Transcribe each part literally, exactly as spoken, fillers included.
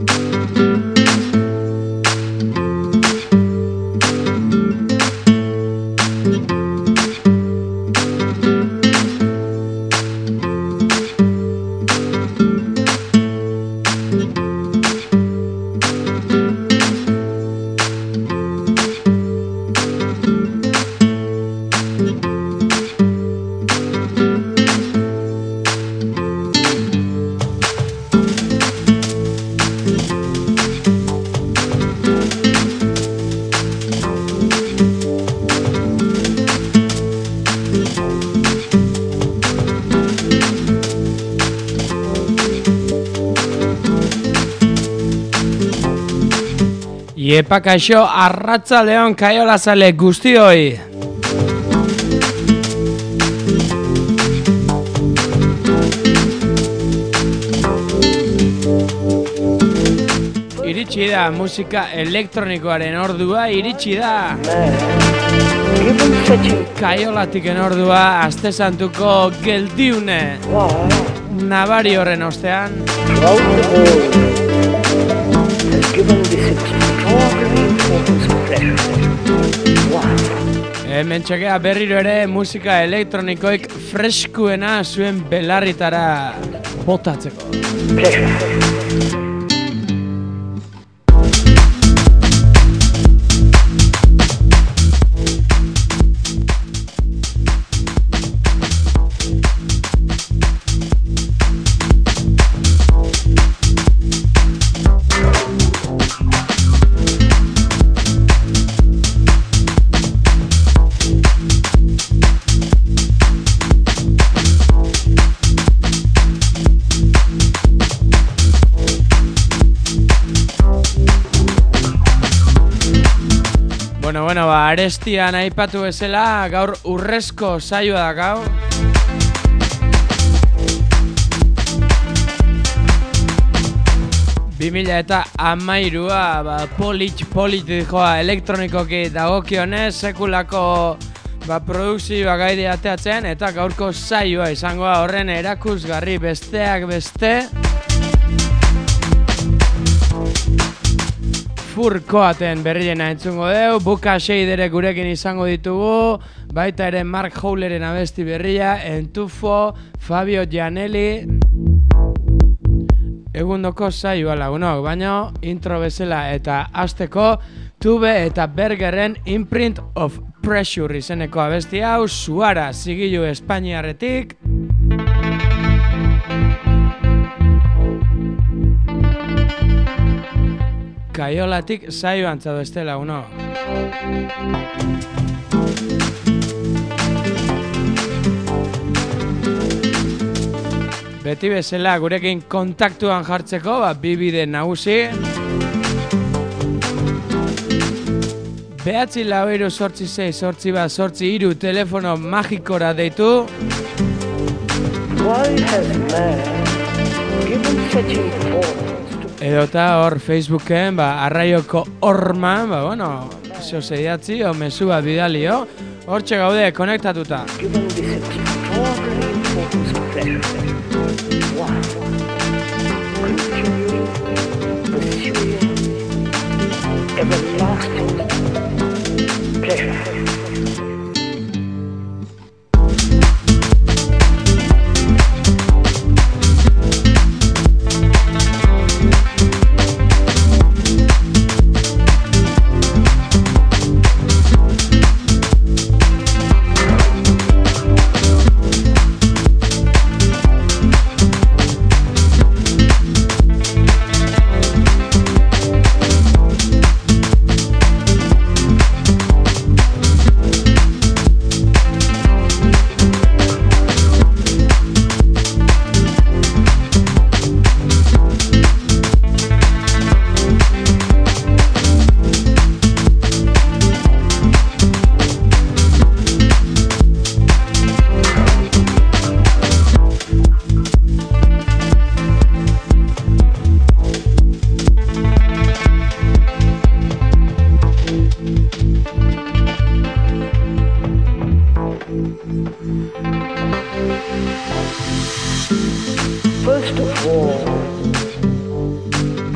Iepa kaixo, arratzaldeon kaiolazale guztioi. Iritsi da musika elektronikoaren ordua, iritsi da. Kaiolatiken ordua, aste santuko geldiune. Nabari horren ostean. Hemen txekea berriro ere musika elektronikoek freskuena zuen belarritara botatzeko. Bueno, bueno, ba, arestian aipatu bezala, gaur urrezko saioa da gaur. bi mila eta hamairua, ba, polit, politikoa elektronikoki dagokionez, sekulako ba, produkzioa gaide ateatzen, eta gaurko saioa izangoa horren erakusgarri besteak beste. Furkoaten berriena entzungo deu, Buka Shaderek gurekin izango ditugu, baita ere Mark Howleren abesti berria, Entufo, Fabio Gianelli. Egundoko saioa lagunok, baina intro bezala eta hasteko Tube eta Bergerren Imprint of Pressure izeneko abesti hau, Suara zigilu Espainiarretik. Kaiolatik saioan zaude estela, uno. Beti bezala gurekin kontaktuan jartzeko, ba, bi bide nagusi. Behatzi lau hiru zortzi sei zortzi bat zortzi hiru telefono magikora deitu. Edota hor Facebooken, ba, arraioko horman, ba, bueno, zeo zeidatzi, o mesua bidalio, hortxe gaude konektatuta.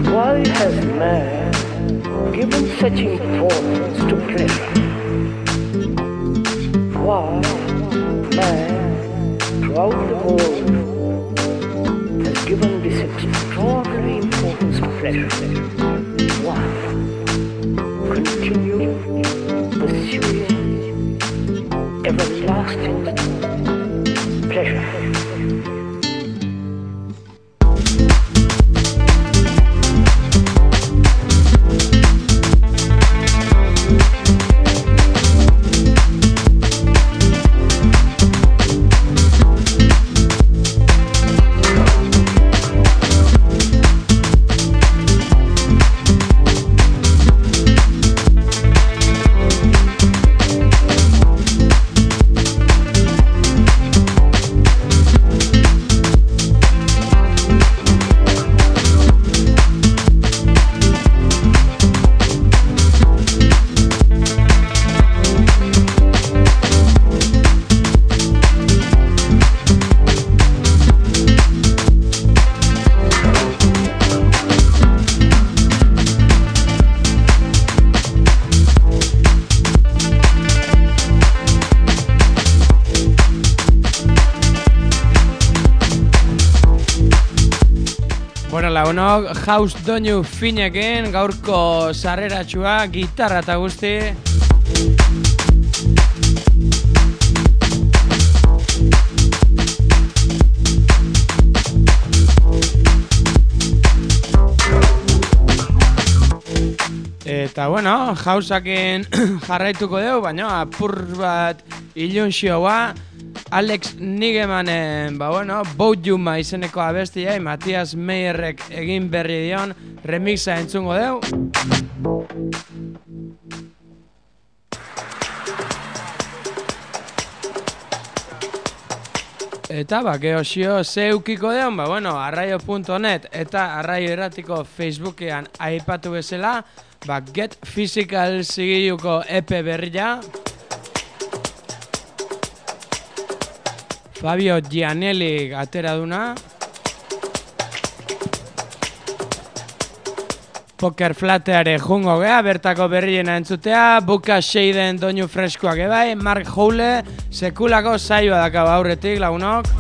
Why has man given such importance to pleasure? Why man throughout the world has given this extraordinary importance to pleasure? Why continue pursuing everlasting pleasure? Bueno, lagunok, house doinu finekin, gaurko sarreratxua, gitarra eta guzti. Eta bueno, houseakin jarraituko dugu, baina apur bat iluntsioa. Alex Nigemanen, ba bueno, Boutjuma izeneko abestia, Matias Meyerrek egin berri dion remixa entzungo deu. Eta ba, geosio zeukiko deun, ba bueno, arraio punto net eta arraio erratiko Facebookean aipatu bezala, ba Get Physical zigiluko E P berria. Fabio Gianelli atera duna. Poker Flateare jungo gea, bertako berriena entzutea. Buka Sheiden doinu freskoak ebai. Mark Howle, sekulako saioa dakaba aurretik, lagunok.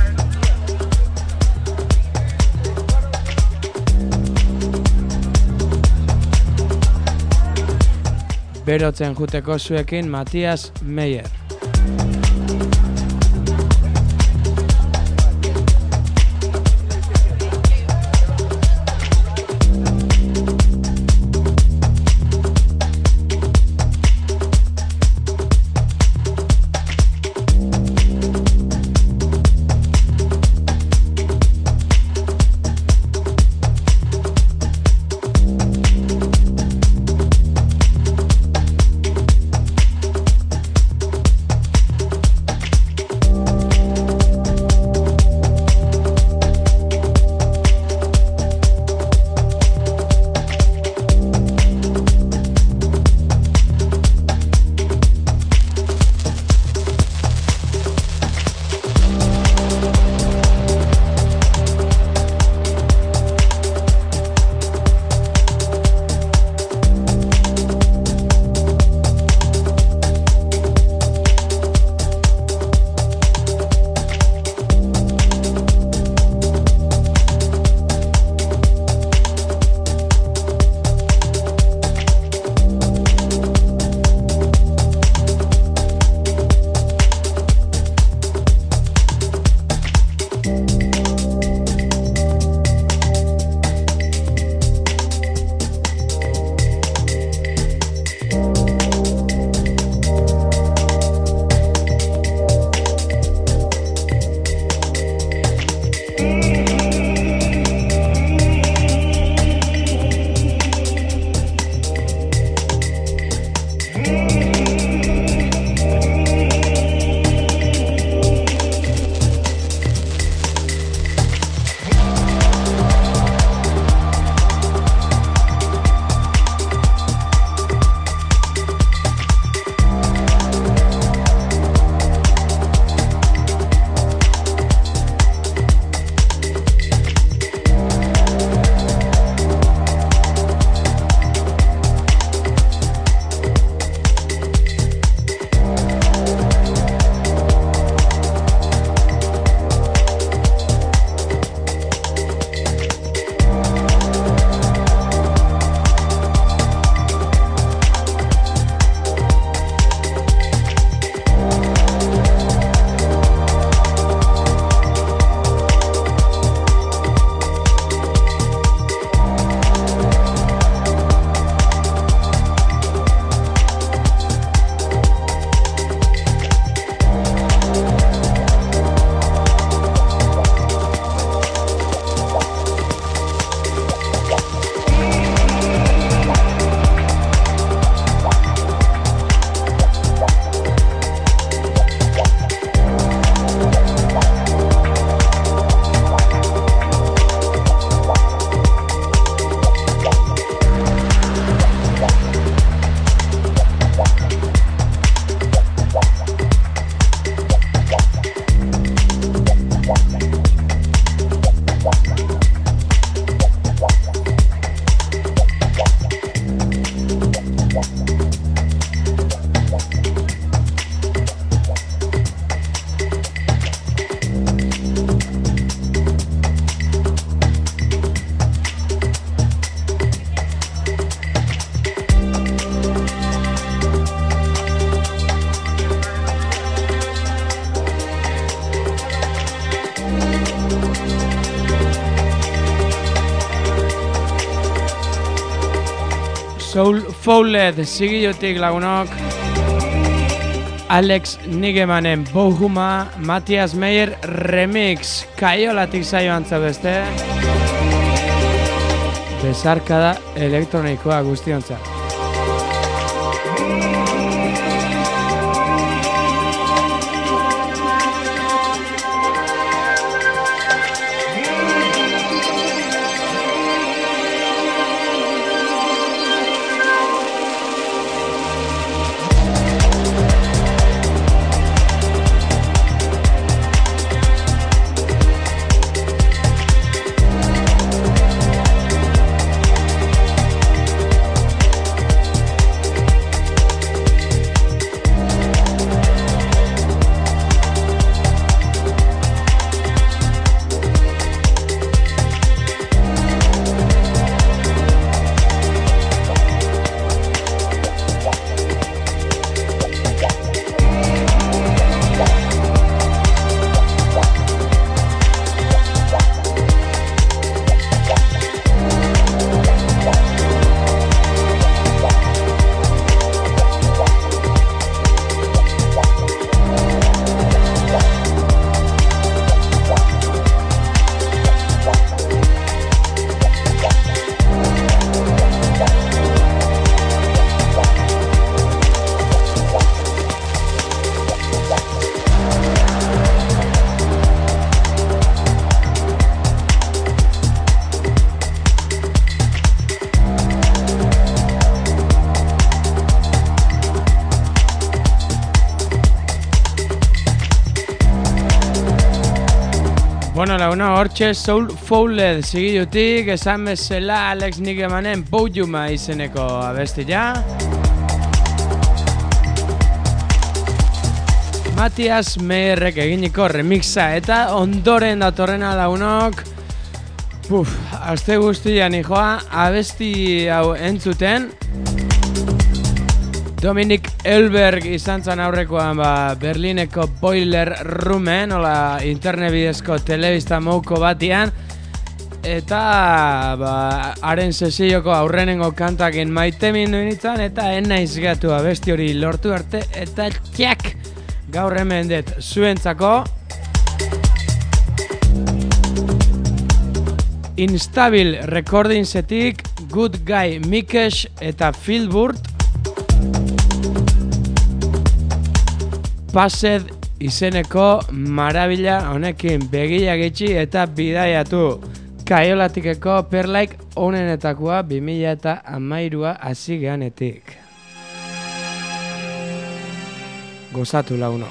Berotzen juteko zuekin Matias Meyer. Soul Fouled zigilutik lagunok. Alex Nigemanen Bohuma, Matthias Meyer Remix, Kaiolatik zaioan beste. Besarkada elektronikoa guztiontza. Bueno, launa hortxe Soul Fouled zigilutik, esan bezala Alex Nigemanen Bohuma izeneko abestia. Matthias Meyerrek eginiko remixa eta ondoren datorrena launok. Puf, aste guztian ijoa abesti hau entzuten. Dominik Elberg izan zan aurrekoan ba, Berlineko Boiler Roomen, ola internet bidezko telebista mouko batian, eta ba, haren sesioko aurrenengo kantakin maite mindu nintzen, eta enaiz gatu abesti hori lortu arte, eta txak gaur hemen dut zuentzako. Instabil Recordingsetik, Good Guy Mikesh eta Philburt, Pased izeneko marabila honekin begia gitxi eta bidaiatu. Kaiolatikeko perlaik onenetakoa bi mila hamairua hasi geanetik. Gozatu lagunok.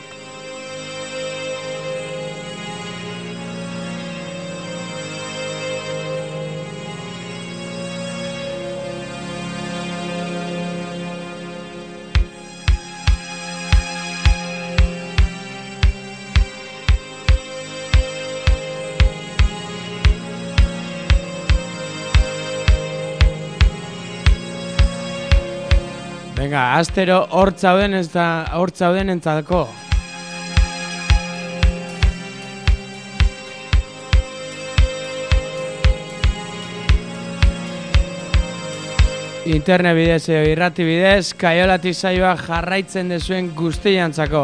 Venga, astero hortzauden ez da hortzauden entzako. Internet bidez edo irrati bidez, Kaiolatik saioa jarraitzen dezuen guztiantzako.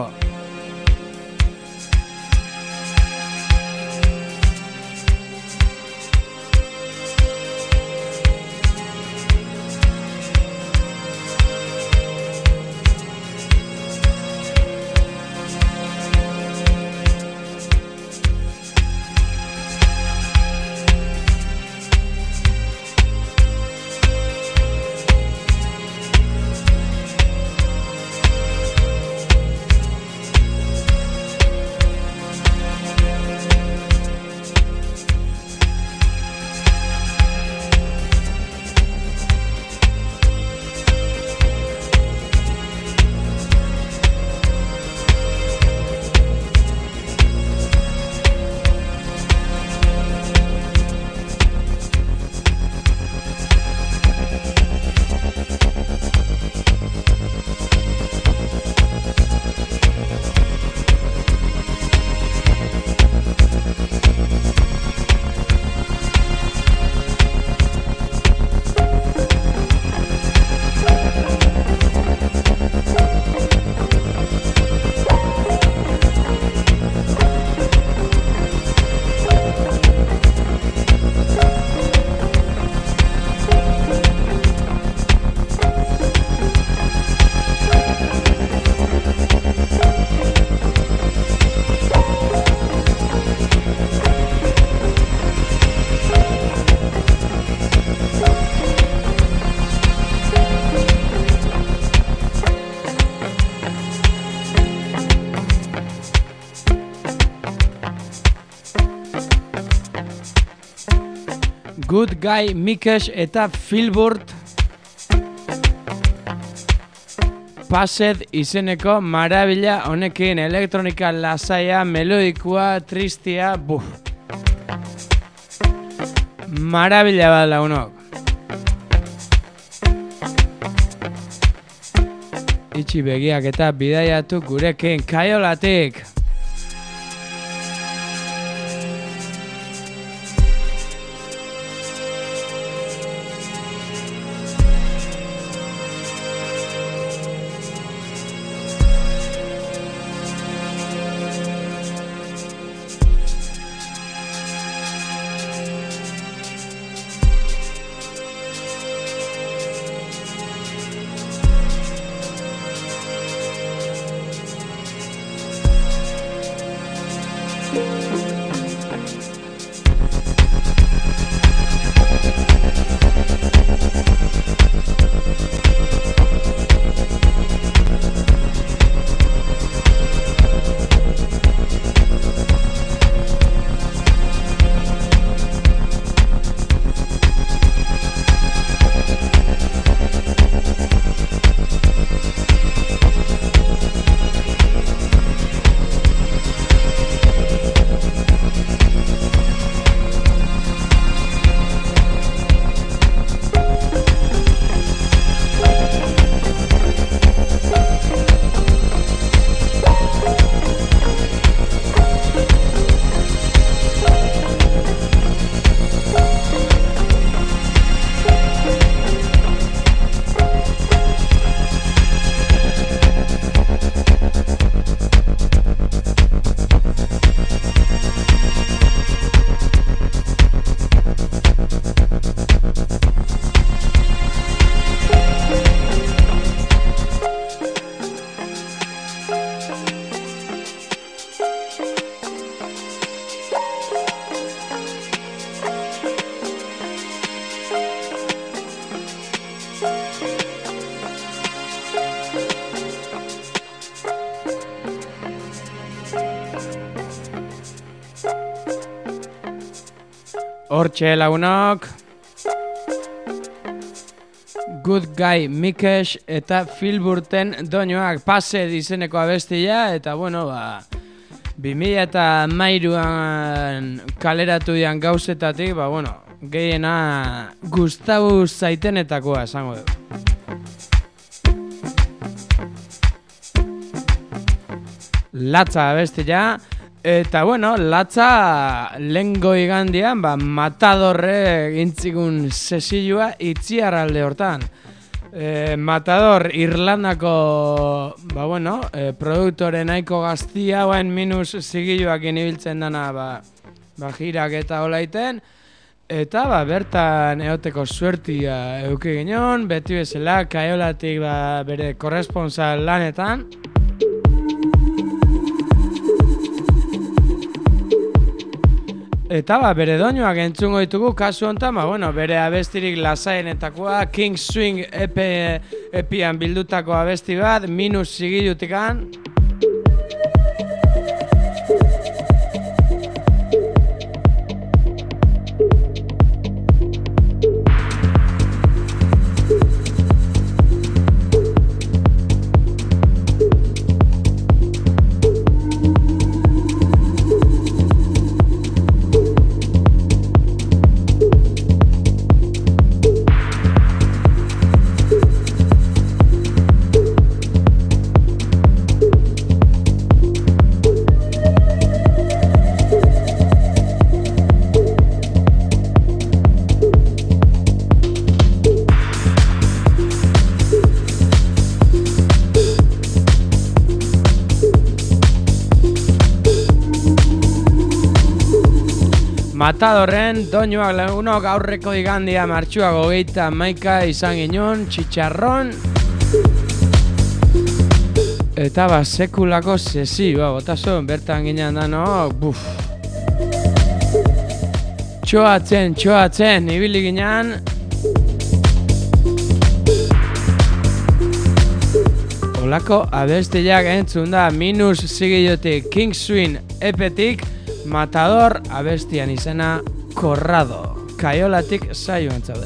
Good Guy, Mikesh eta Filbert Passed izeneko marabila honekin elektronika lasaia, melodikoa, tristia, buf. Marabila bat lagunok. Itxi begiak eta bidaiatu gurekin Kaiolatik. Hortxe lagunok, Good Guy, Mikesh eta Filburten doinoak Passed izeneko abestia, eta bueno, ba, bi mila hamairuan kaleratu dian gauzetatik, ba, bueno, gehiena gustatu zaitenetakoa esango dugu. Latza abestia. Eta bueno, latza lehengo igandian, ba, Matadorre gintzikun sesioa itziarralde hortan. E, Matador Irlandako, ba bueno, e, produktore nahiko gaztia, bain minus zigiluak inibiltzen dana, ba, ba jirak eta olaiten. Eta ba, bertan eoteko suertia euki ginen, beti bezala, Kaiolatik ba, bere korresponsal lanetan. Eta ba, bere doinoak entzungo ditugu kasu honetan, ba, bueno, bere abestirik lasaenetakoa, King Swing epe, epian bildutako abesti bat, minus zigilutikan. Matadorren doinoak lagunok aurreko igandia martxuak hogeita hamaika izan ginen, txitxarron. Eta ba, sekulako sesi, ba, botasun, bertan ginen danok, buf. Txoatzen, txoatzen, ibili ginen. Olako abestiak entzun da, minus zigilotik, King Swing epetik, Matador abestian izena Corrado, Kaiolatik saioan zaude.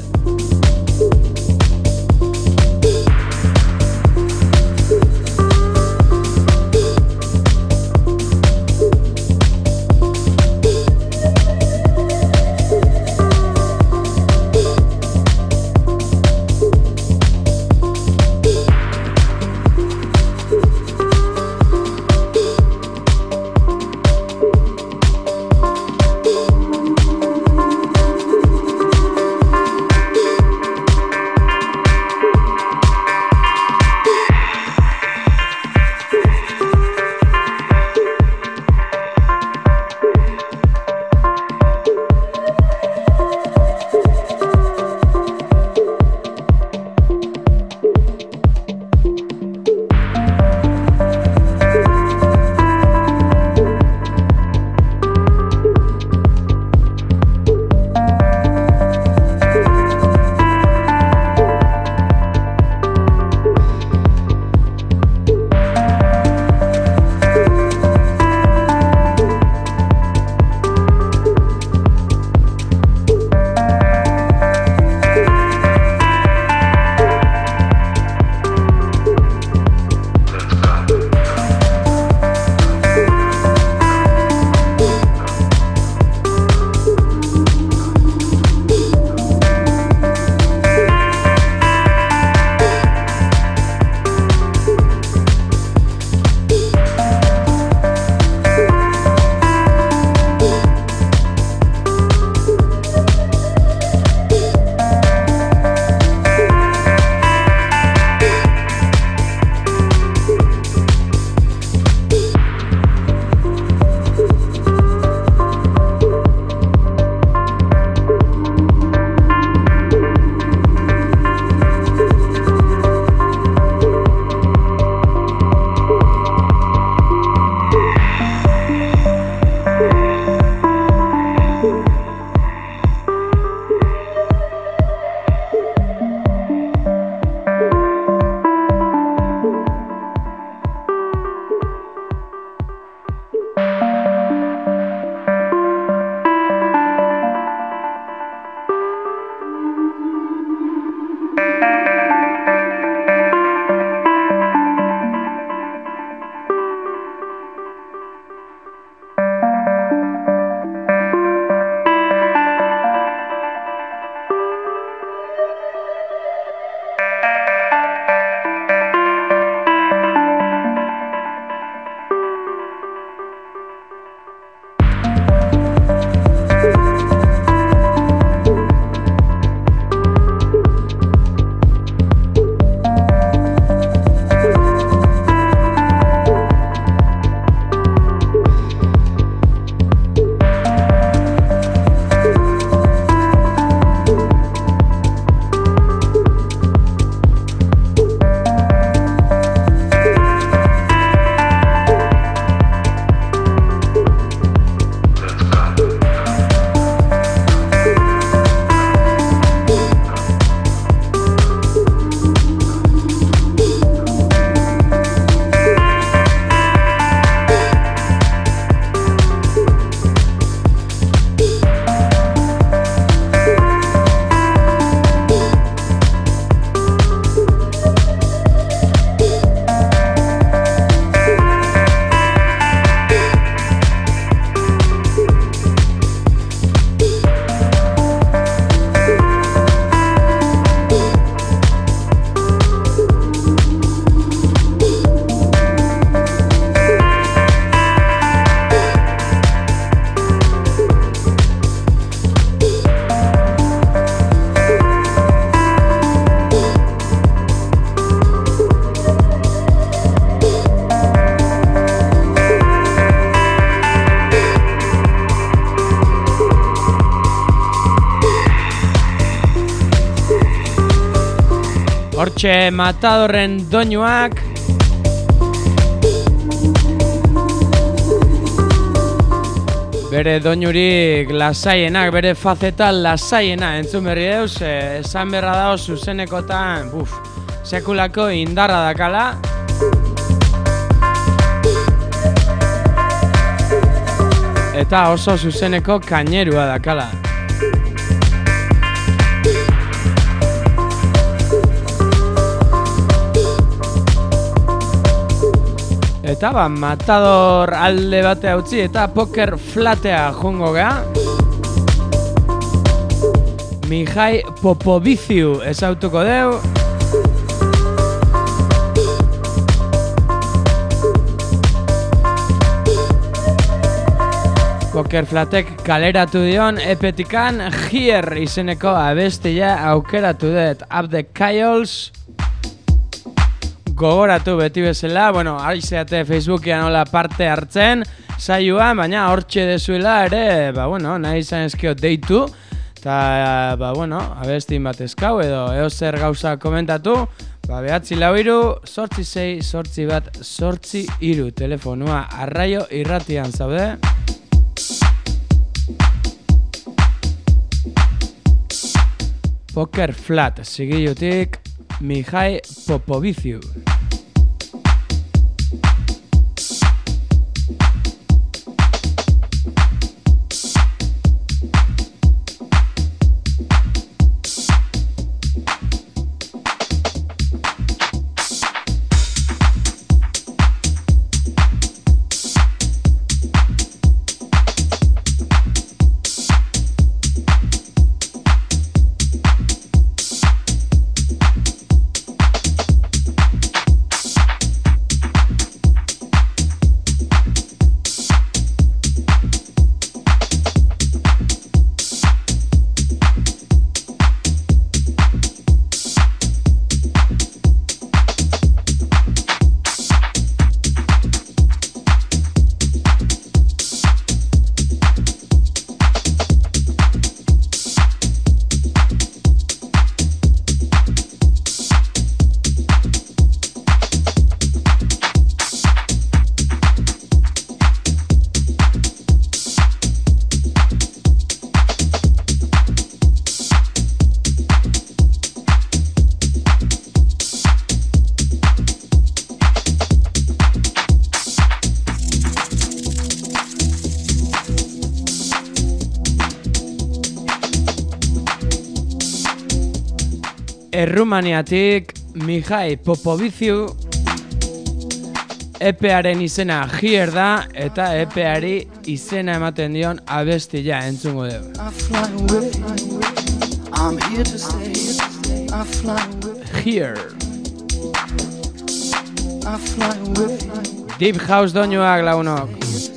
Hortxe Matadorren doinuak. Bere doinurik lasaienak, bere faceta lasaiena entzun berri deuz, esan berra dago zuzenekotan, buf, sekulako indarra dakala. Eta oso zuzeneko kainerua dakala. Eta ba, Matador alde batea utzi eta Poker Flatea jongo gea. Mihai Popoviciu ezautuko deu. Poker Flatek kaleratu dion epetikan Here izeneko abestia aukeratu dut. Up the Chaos. Gogoratu beti bezala, bueno, aizeate Facebookean nola parte hartzen saioa, baina hortxe dezuela ere, ba bueno, nahi izan ezkio deitu, eta, ba bueno, abestin bat eskau edo eozer gauza komentatu, ba behatzi lau iru, sortzi sei, sortzi bat, sortzi iru, telefonua Arraio Irratian zaude. Poker Flat, sigilutik, Mihai Popoviciu. Errumaniatik Mihai Popoviciu. E P-aren izena Here da eta E P-ari izena ematen dion abestia entzungo dugu. Here. Deep House doinuak launok.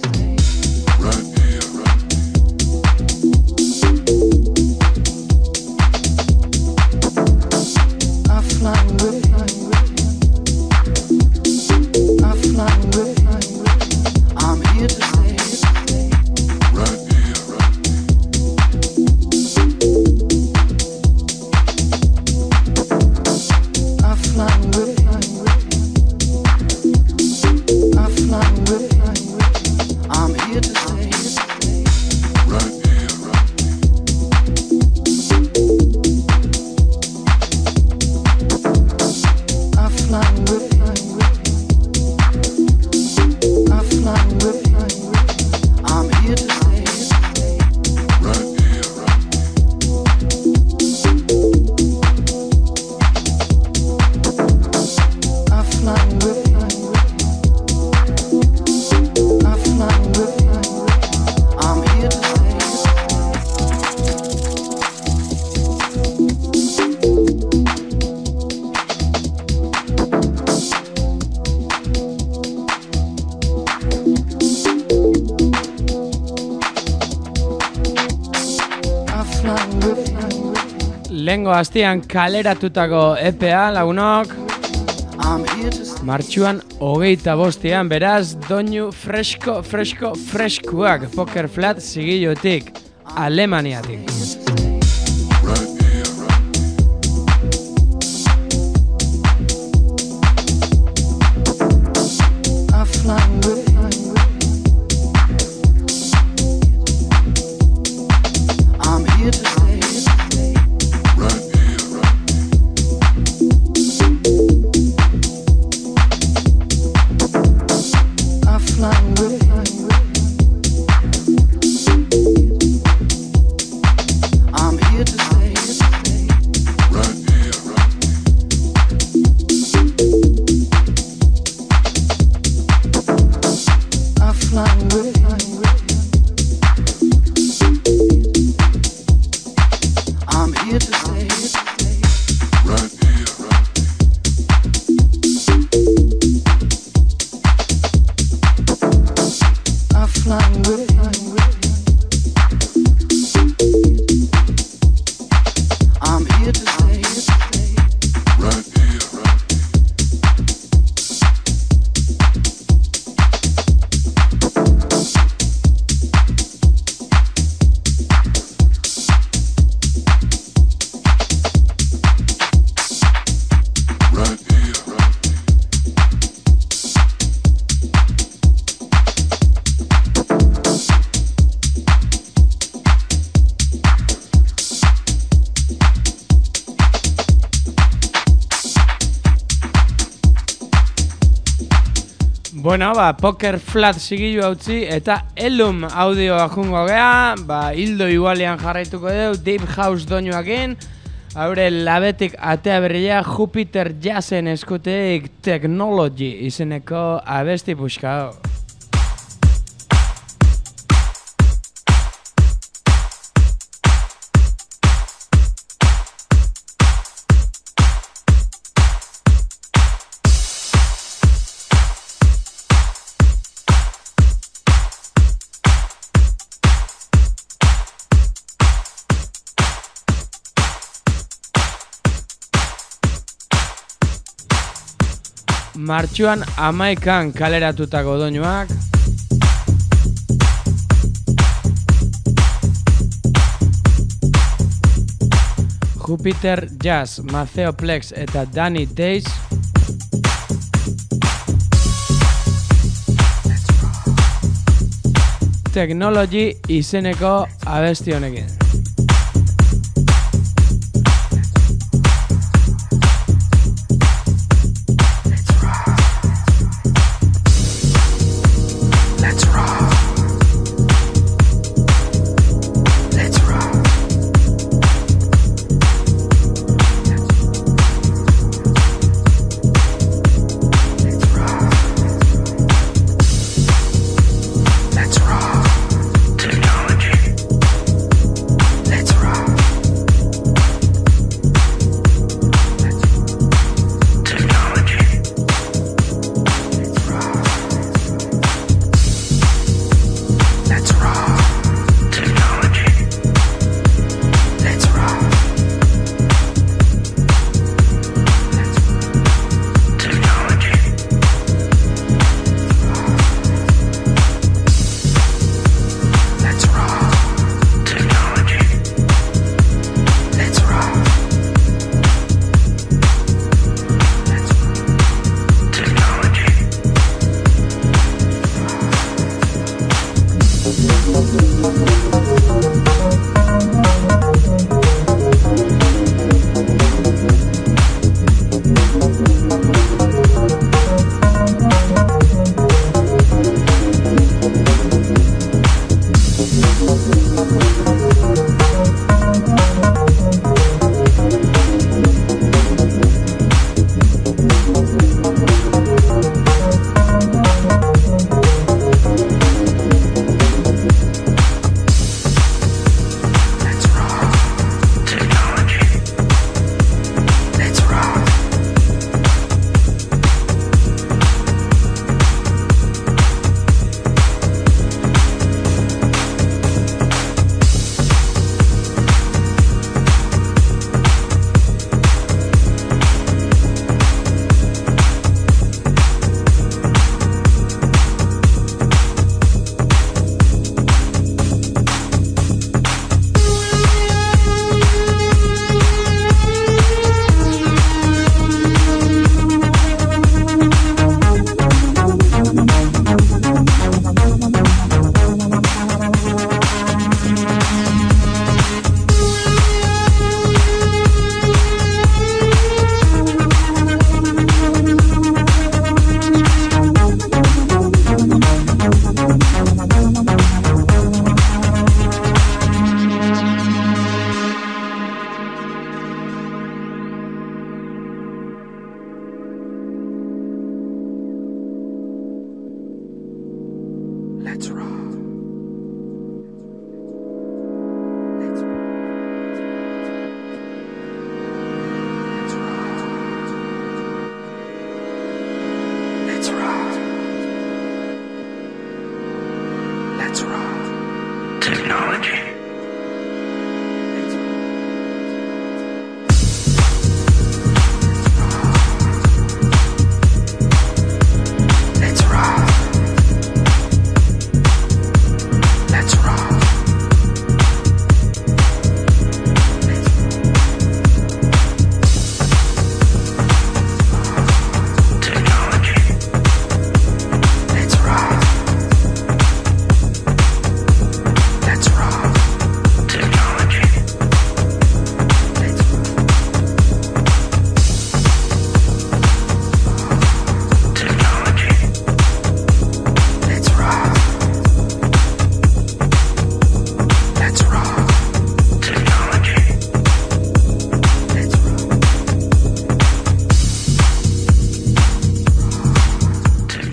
Lehengo astean kaleratutako E P A lagunok. Martxuan hogeita bostean, beraz, doinu fresko, fresko, freskoak Poker Flat zigilutik, Alemaniatik. I'm here to stay. Right here. I fly away. I'm here to stay. Right here. Bueno, ba, Poker Flat sigilu hautzi eta Elum audioa jungo gea, ba, hildo igualean jarraituko deu, Deep House doinuakin, haure labetik atea berria Jupiter Jazzen eskuteik Technology izeneko abesti puskao. Martxuan amaikan kaleratutako doinuak. Jupiter Jazz, Maceo Plex eta Danny Days. Technology izeneko abesti honekin. Technology.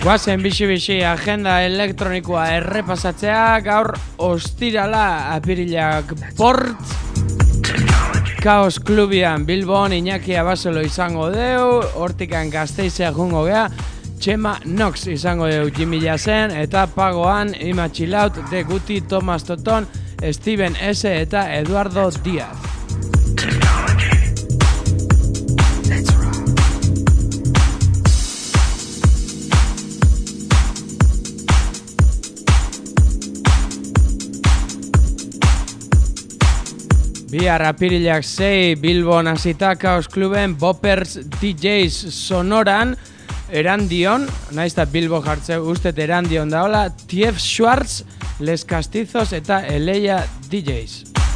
Guazen bixi-bixi agenda elektronikoa errepasatzea, gaur ostirala apirilak bort. Kaos Klubian Bilbon Iñaki Abasolo izango deu, hortikan Gasteizea jungo gea, Txema Nox izango deu Jimmy Jazen, eta pagoan Ima Chilaut, De Guti, Tomas Toton, Steven S. eta Eduardo Díaz. Bihar apirilak sei Bilbon hasita Kaos Kluben Boppers D Js sonoran Erandion, naiz eta Bilbo jartze ustet Erandion daola, Tief Schwartz, Les Castizos eta Eleia D Js.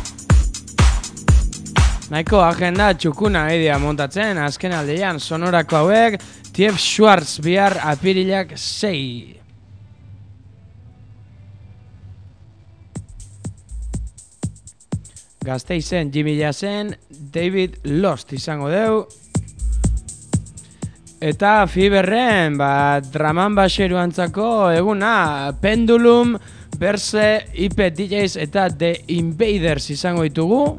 Nahiko agenda txukuna idea montatzen, azken aldean sonorako hauek, Tief Schwartz bihar apirilak sei. Gasteizen Jimmy Jazen, David Lost izango deu. Eta Fiberren, ba, draman baxeruantzako eguna, Pendulum, Berse, I P D Js eta The Invaders izango ditugu.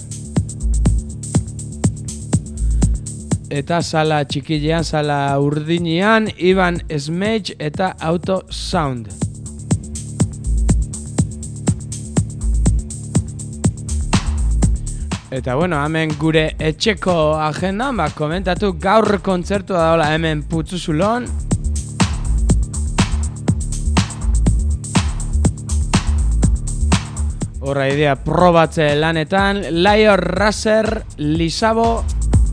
Eta sala txikilean, sala urdinean, Ivan Smage eta Auto Sound. Eta bueno, hemen gure etxeko agendan, ba, komentatu gaur kontzertua daola hemen Putzuzulon. Horra idea probatze lanetan, Lior Raser, Lisabo,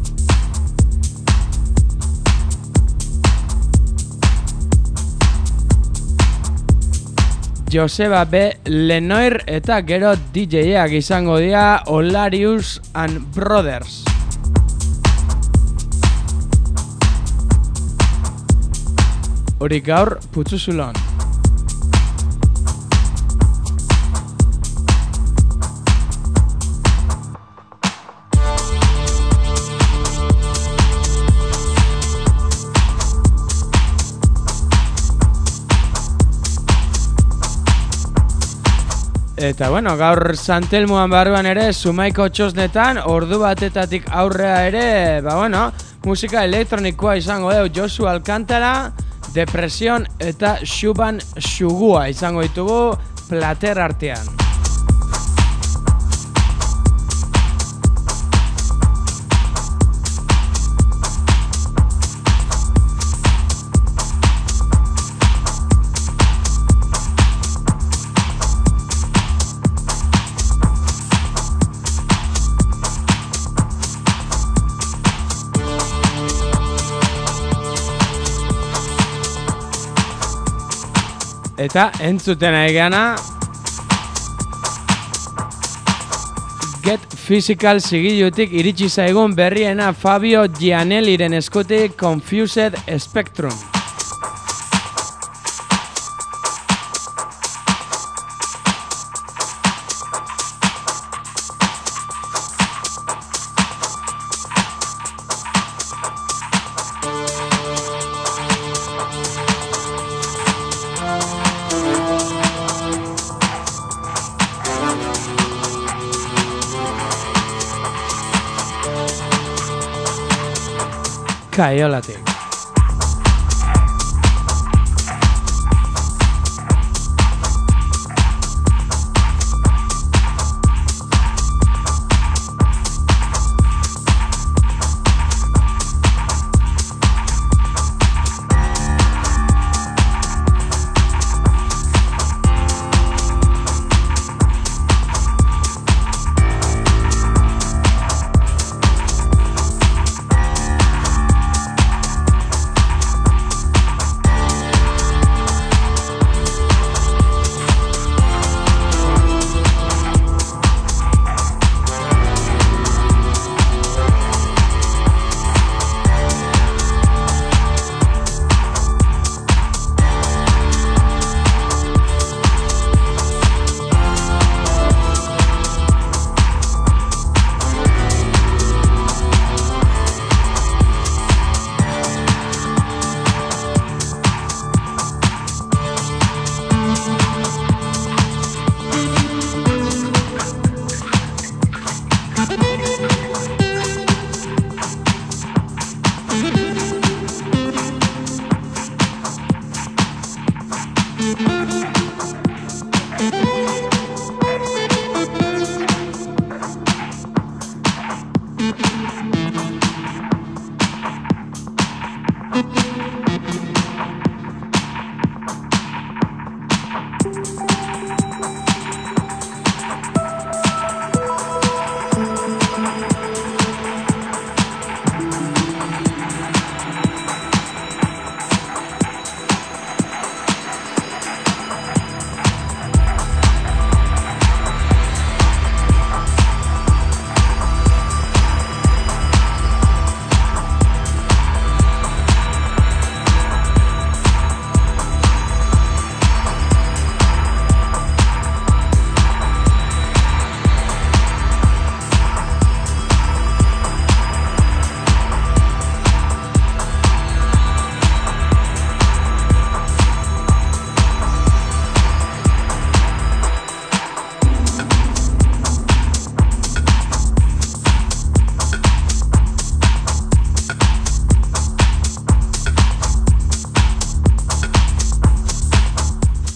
Joseba B. Lenoir eta gero D J-ak izango dira Olarius and Brothers. Hori gaur Putzuzulon. Eta bueno, gaur Santelmoan barruan ere, Zumaiko txosnetan, ordu batetatik aurrea ere, ba bueno, musika elektronikoa izango deu, Josu Alcantara, Depresion eta Xuban Xugua izango ditugu plater artean. Eta entzuten ari gana Get Physical zigilutik iritsi zaigun berriena Fabio Gianelliren eskutik Confused Spectrum. Kaiolatik.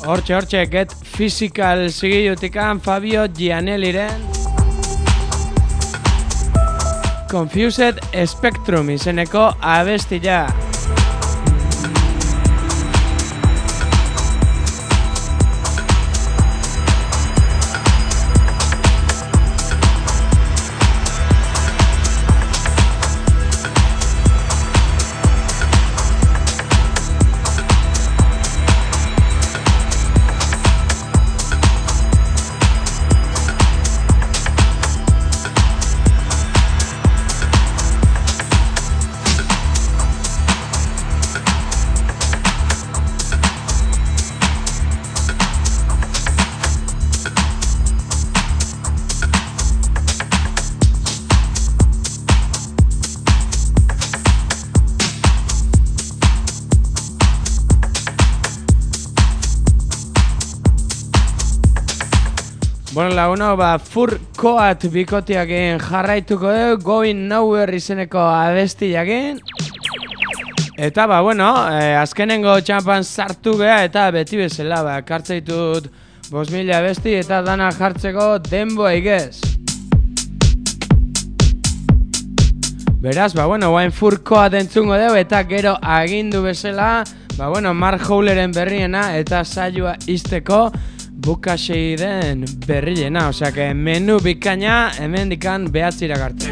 Hortxe, hortxe, Get Physical zigilutikan Fabio Gianelliren Confused Spectrum izeneko abestia. Bueno, laguno, ba, Furcoat bikotiakin jarraituko dugu, Going Nowhere izeneko abestiakin. Eta, ba, bueno, eh, azkenengo txampan sartu geha, eta beti bezala, ba, kartzeitut bost mila abesti, eta dana jartzeko denboa igez. Beraz, ba, bueno, guain Furcoat entzungo dugu, eta gero agindu bezala, ba, bueno, Mark Howleren berriena, eta saioa izteko, bukasei den berrilena, osea que menu bikaina hemen dikan behatzira garte.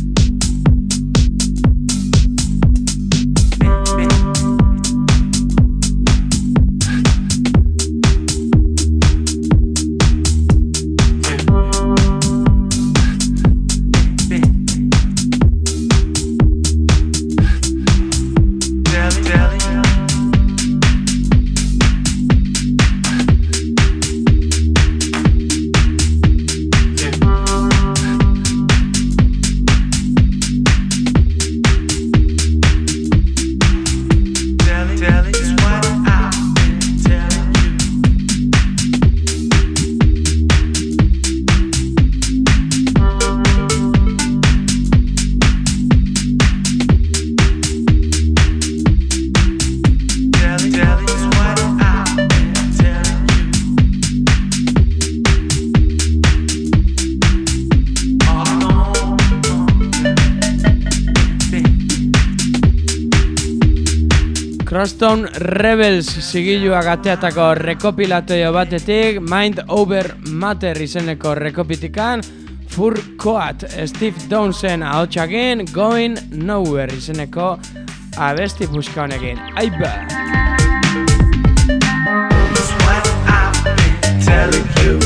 Crosstown Rebels zigiluak ateatako rekopilatoio batetik, Mind Over Matter izeneko rekopitikan, Furcoat Steve Downsen ahotsakin, Going Nowhere izeneko abesti puska honekin. Aiba! It's what I've been telling you.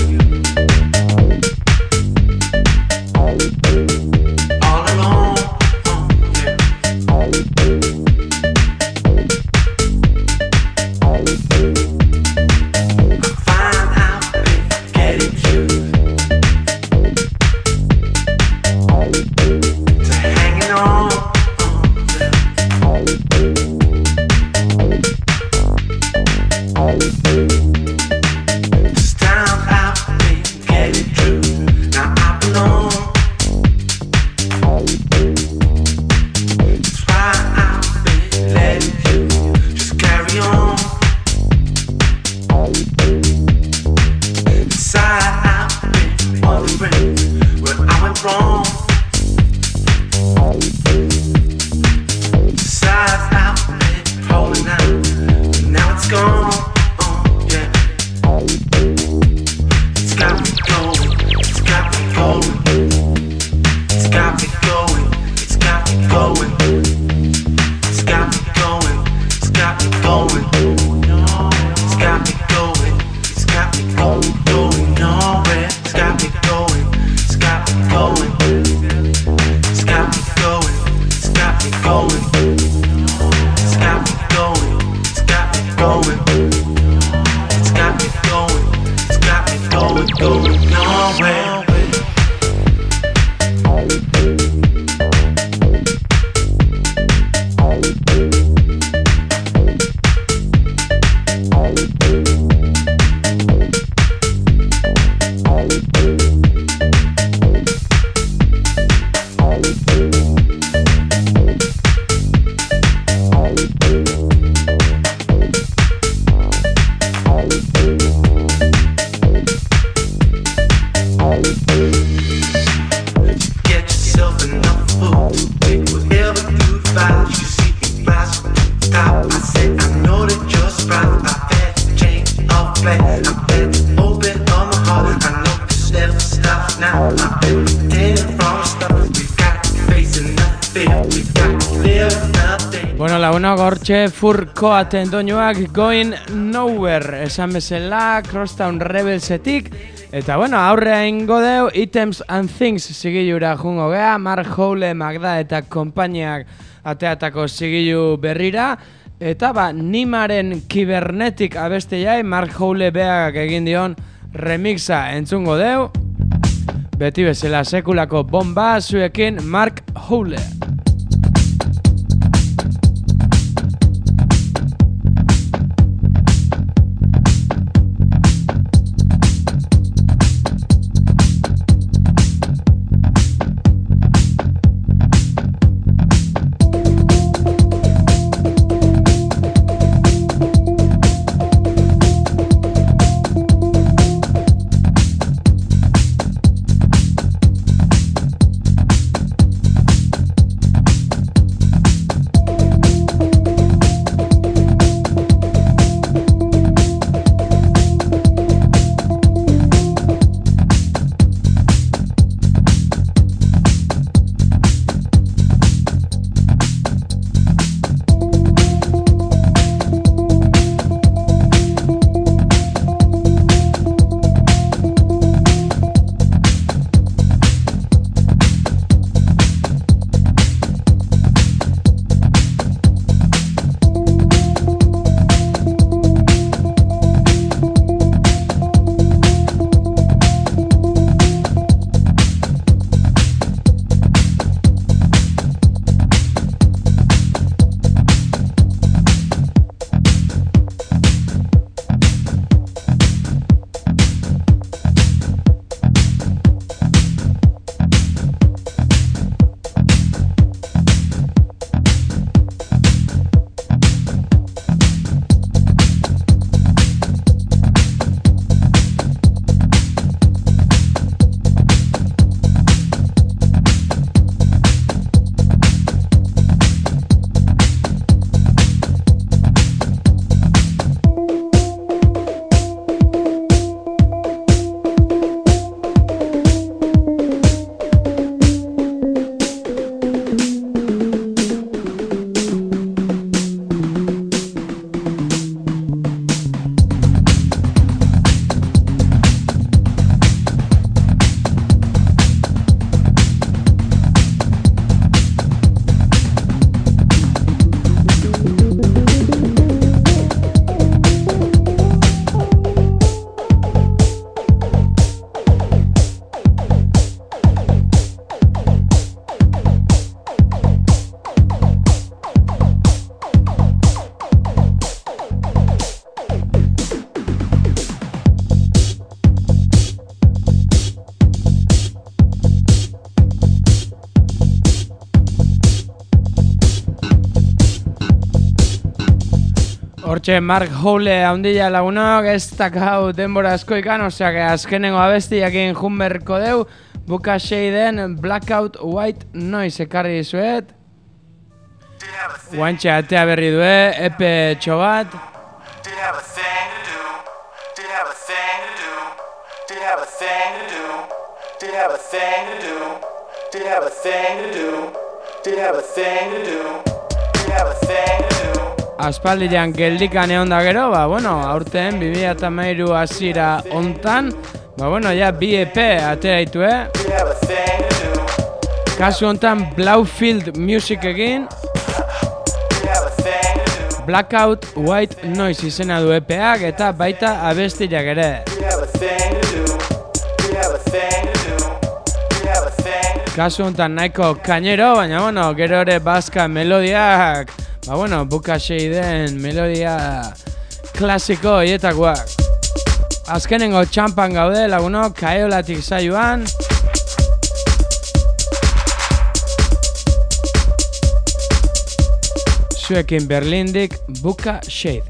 This time I've Bueno, lagunok hortxe furko atendoñuak Going Nowhere esan bezala Crosstown Rebelsetik. Eta bueno, aurrea ingo deu Items and Things zigilura jungo gea, Mark Howle, Magda eta konpainiak ateatako zigilu berrira. Eta ba, Nimaren Kibernetic abeste jai, Mark Howle beak egin dion remixa entzungo deu. Beti bezala sekulako bomba zuekin Mark Howle. Hortxe Mark Howle haundila lagunok, ez dakau denbora asko ikan, oseak azkenengo abestiakin junberko deu, buka seiden Blackout White Noise ekarri dizuet. Guantxe atea berri due, epe txobat. Aspaldian geldikan egon da gero, ba, bueno, aurten bi mila hamairu hasiera hontan, ba, bueno, ja bi E P atera ditu, eh? Kasu hontan Blaufield Music egin, Blackout White Noise izena du E P-ak eta baita abestiak ere. Kasu hontan nahiko kainero, baina, bueno, gero ere bazka melodiak, ba, bueno, buka seiden melodia klasiko hietakoak. Azkenengo txampan gaude lagunok, Kaeolatik saioan. Zuekin Berlindik, buka shade.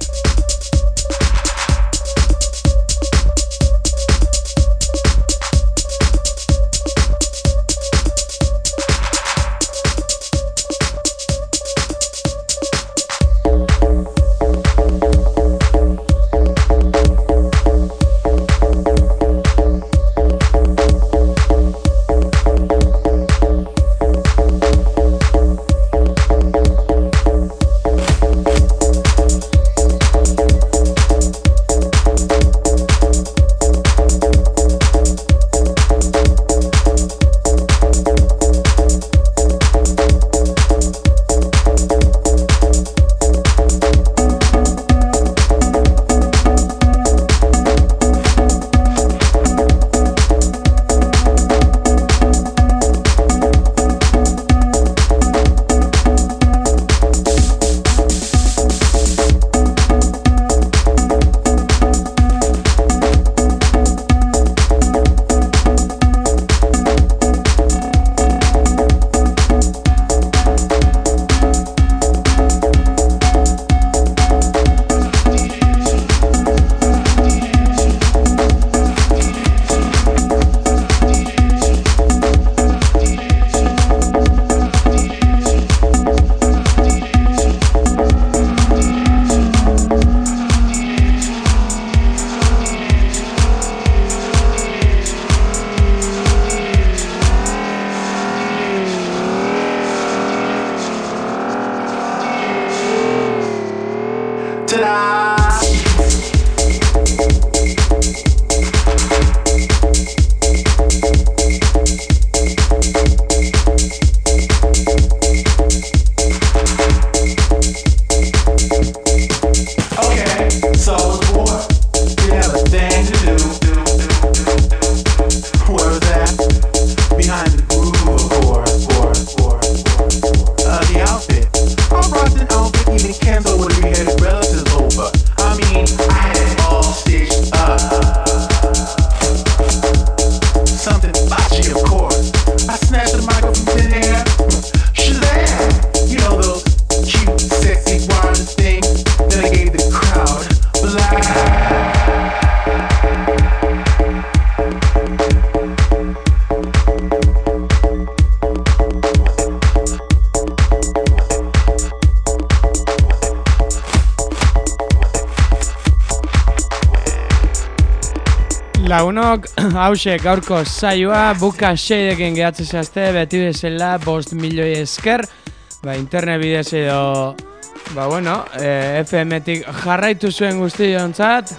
Lagunok, hause gaurko saioa, buka seidekin gehatzen zehazte, beti bezala, bost milioi esker, ba, internet bidez edo, ba, bueno, e, F M-tik jarraitu zuen guztiontzat.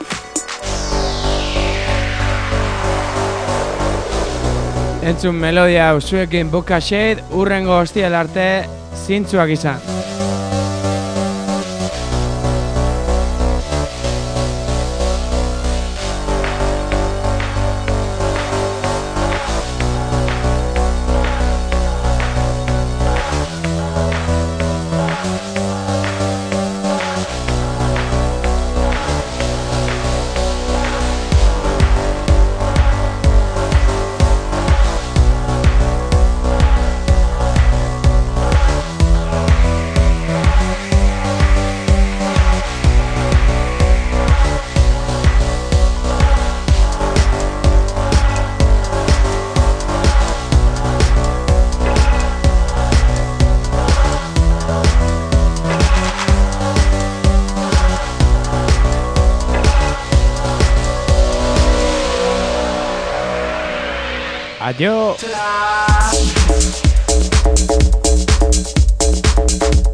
Entzun melodia hau zuekin buka seid, urrengo hostial arte, zintzuak izan. Adiós.